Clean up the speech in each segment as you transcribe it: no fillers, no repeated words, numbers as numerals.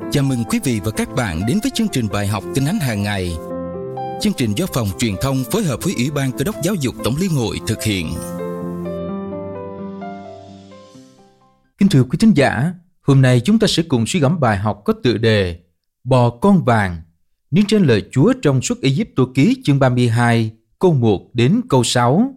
Chào mừng quý vị và các bạn đến với chương trình bài học Kinh Thánh hàng ngày. Chương trình do Phòng Truyền thông phối hợp với Ủy ban Cơ đốc Giáo dục Tổng Liên hội thực hiện. Kính thưa quý thính giả, hôm nay chúng ta sẽ cùng suy gẫm bài học có tựa đề Bò con vàng, nương trên lời Chúa trong Xuất Ai-cập ký chương 32, câu 1 đến câu 6.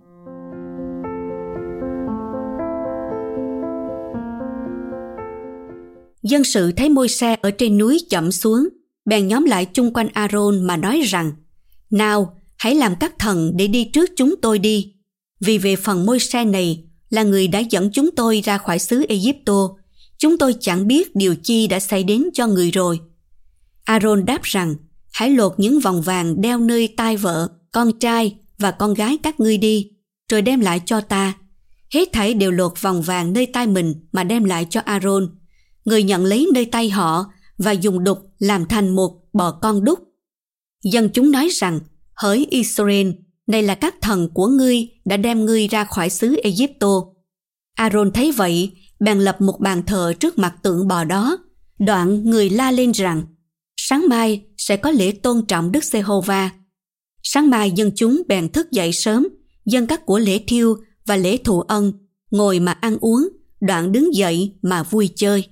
Dân sự thấy Môi-se ở trên núi chậm xuống, bèn nhóm lại chung quanh A-rôn mà nói rằng: Nào, hãy làm các thần để đi trước chúng tôi đi, vì về phần Môi-se này là người đã dẫn chúng tôi ra khỏi xứ Ai-cập, chúng tôi chẳng biết điều chi đã xảy đến cho người rồi. A-rôn đáp rằng: Hãy lột những vòng vàng đeo nơi tai vợ, con trai và con gái các ngươi đi, rồi đem lại cho ta. Hết thảy đều lột vòng vàng nơi tai mình mà đem lại cho A-rôn. Người nhận lấy nơi tay họ và dùng đục làm thành một bò con đúc. Dân chúng nói rằng: Hỡi Israel, này là các thần của ngươi đã đem ngươi ra khỏi xứ Ai-cập. A-rôn thấy vậy, bèn lập một bàn thờ trước mặt tượng bò đó. Đoạn người la lên rằng: Sáng mai sẽ có lễ tôn trọng Đức Giê-hô-va. Sáng mai dân chúng bèn thức dậy sớm, dâng các của lễ thiêu và lễ thụ ân, ngồi mà ăn uống, đoạn đứng dậy mà vui chơi.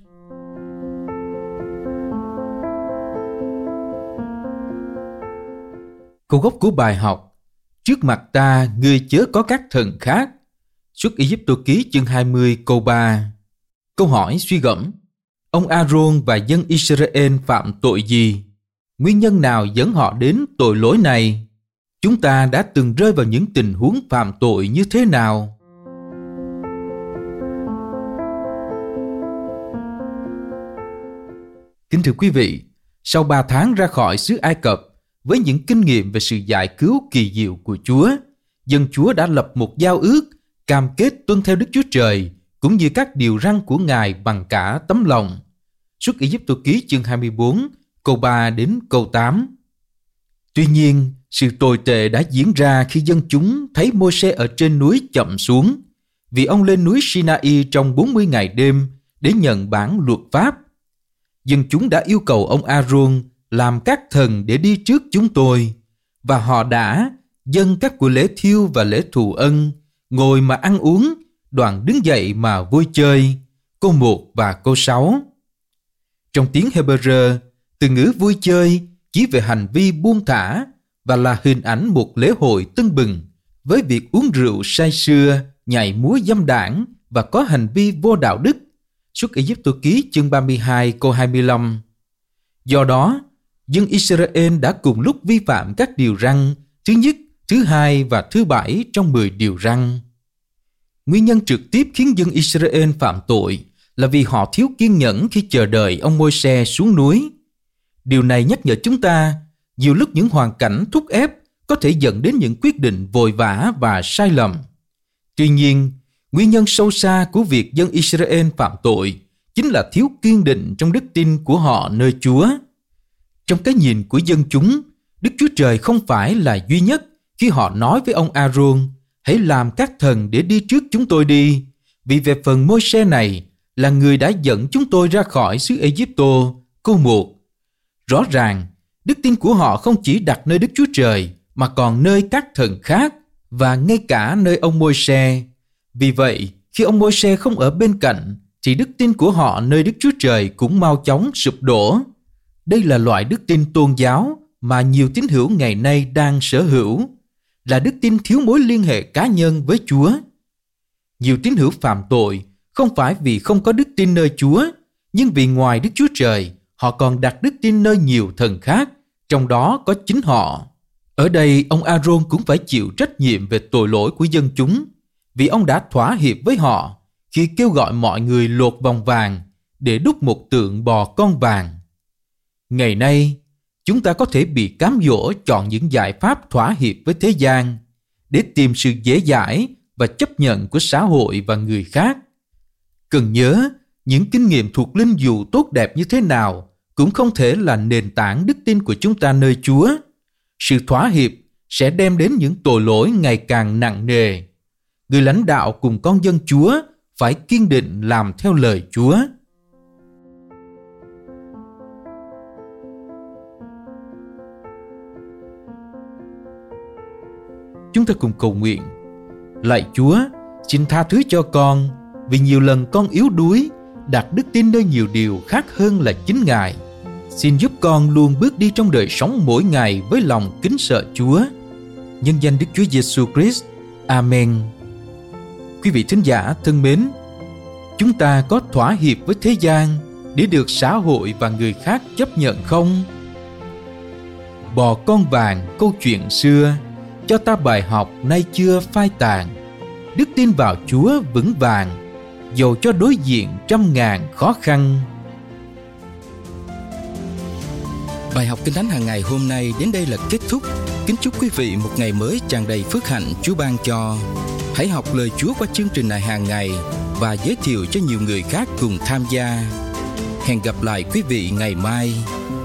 Câu gốc của bài học: Trước mặt ta ngươi chớ có các thần khác. Xuất Ai-cập ký chương 20 câu 3. Câu hỏi suy gẫm: Ông A-rôn và dân Israel phạm tội gì? Nguyên nhân nào dẫn họ đến tội lỗi này? Chúng ta đã từng rơi vào những tình huống phạm tội như thế nào? Kính thưa quý vị, sau 3 tháng ra khỏi xứ Ai Cập, với những kinh nghiệm về sự giải cứu kỳ diệu của Chúa, dân Chúa đã lập một giao ước, cam kết tuân theo Đức Chúa Trời, cũng như các điều răn của Ngài bằng cả tấm lòng. Xuất Ai-cập ký chương 24, câu 3 đến câu 8. Tuy nhiên, sự tồi tệ đã diễn ra khi dân chúng thấy Môi-se ở trên núi chậm xuống, vì ông lên núi Sinai trong 40 ngày đêm để nhận bản luật pháp. Dân chúng đã yêu cầu ông A-rôn làm các thần để đi trước chúng tôi, và họ đã dâng các của lễ thiêu và lễ thù ân, ngồi mà ăn uống, đoạn đứng dậy mà vui chơi. Câu 1 và câu 6. Trong tiếng Hebrew, từ ngữ vui chơi chỉ về hành vi buông thả và là hình ảnh một lễ hội tưng bừng với việc uống rượu say sưa, nhảy múa dâm đảng và có hành vi vô đạo đức. Xuất Ai-cập ký chương 32 câu 25. Do đó, dân Israel đã cùng lúc vi phạm các điều răn thứ nhất, thứ hai và thứ 7 trong 10 điều răn. Nguyên nhân trực tiếp khiến dân Israel phạm tội là vì họ thiếu kiên nhẫn khi chờ đợi ông Môi-se xuống núi. Điều này nhắc nhở chúng ta, nhiều lúc những hoàn cảnh thúc ép có thể dẫn đến những quyết định vội vã và sai lầm. Tuy nhiên, nguyên nhân sâu xa của việc dân Israel phạm tội chính là thiếu kiên định trong đức tin của họ nơi Chúa. Trong cái nhìn của dân chúng, Đức Chúa Trời không phải là duy nhất khi họ nói với ông A-rôn: Hãy làm các thần để đi trước chúng tôi đi, vì về phần Môi-se này là người đã dẫn chúng tôi ra khỏi xứ Ai-cập. Câu 1. Rõ ràng, đức tin của họ không chỉ đặt nơi Đức Chúa Trời mà còn nơi các thần khác và ngay cả nơi ông Môi-se. Vì vậy, khi ông Môi-se không ở bên cạnh thì đức tin của họ nơi Đức Chúa Trời cũng mau chóng sụp đổ. Đây là loại đức tin tôn giáo mà nhiều tín hữu ngày nay đang sở hữu, là đức tin thiếu mối liên hệ cá nhân với Chúa. Nhiều tín hữu phạm tội không phải vì không có đức tin nơi Chúa, nhưng vì ngoài Đức Chúa Trời, họ còn đặt đức tin nơi nhiều thần khác, trong đó có chính họ. Ở đây, ông A-rôn cũng phải chịu trách nhiệm về tội lỗi của dân chúng, vì ông đã thỏa hiệp với họ khi kêu gọi mọi người lột vòng vàng để đúc một tượng bò con vàng. Ngày nay, chúng ta có thể bị cám dỗ chọn những giải pháp thỏa hiệp với thế gian để tìm sự dễ dãi và chấp nhận của xã hội và người khác. Cần nhớ, những kinh nghiệm thuộc linh dù tốt đẹp như thế nào cũng không thể là nền tảng đức tin của chúng ta nơi Chúa. Sự thỏa hiệp sẽ đem đến những tội lỗi ngày càng nặng nề. Người lãnh đạo cùng con dân Chúa phải kiên định làm theo lời Chúa. Chúng ta cùng cầu nguyện. Lạy Chúa, xin tha thứ cho con vì nhiều lần con yếu đuối, đặt đức tin nơi nhiều điều khác hơn là chính Ngài. Xin giúp con luôn bước đi trong đời sống mỗi ngày với lòng kính sợ Chúa. Nhân danh Đức Chúa Giêsu Christ. Amen. Quý vị thính giả thân mến, chúng ta có thỏa hiệp với thế gian để được xã hội và người khác chấp nhận không? Bò con vàng câu chuyện xưa, cho ta bài học nay chưa phai tàn. Đức tin vào Chúa vững vàng, dầu cho đối diện 100.000 khó khăn. Bài học Kinh Thánh hàng ngày hôm nay đến đây là kết thúc. Kính chúc quý vị một ngày mới tràn đầy phước hạnh Chúa ban cho. Hãy học lời Chúa qua chương trình này hàng ngày và giới thiệu cho nhiều người khác cùng tham gia. Hẹn gặp lại quý vị ngày mai.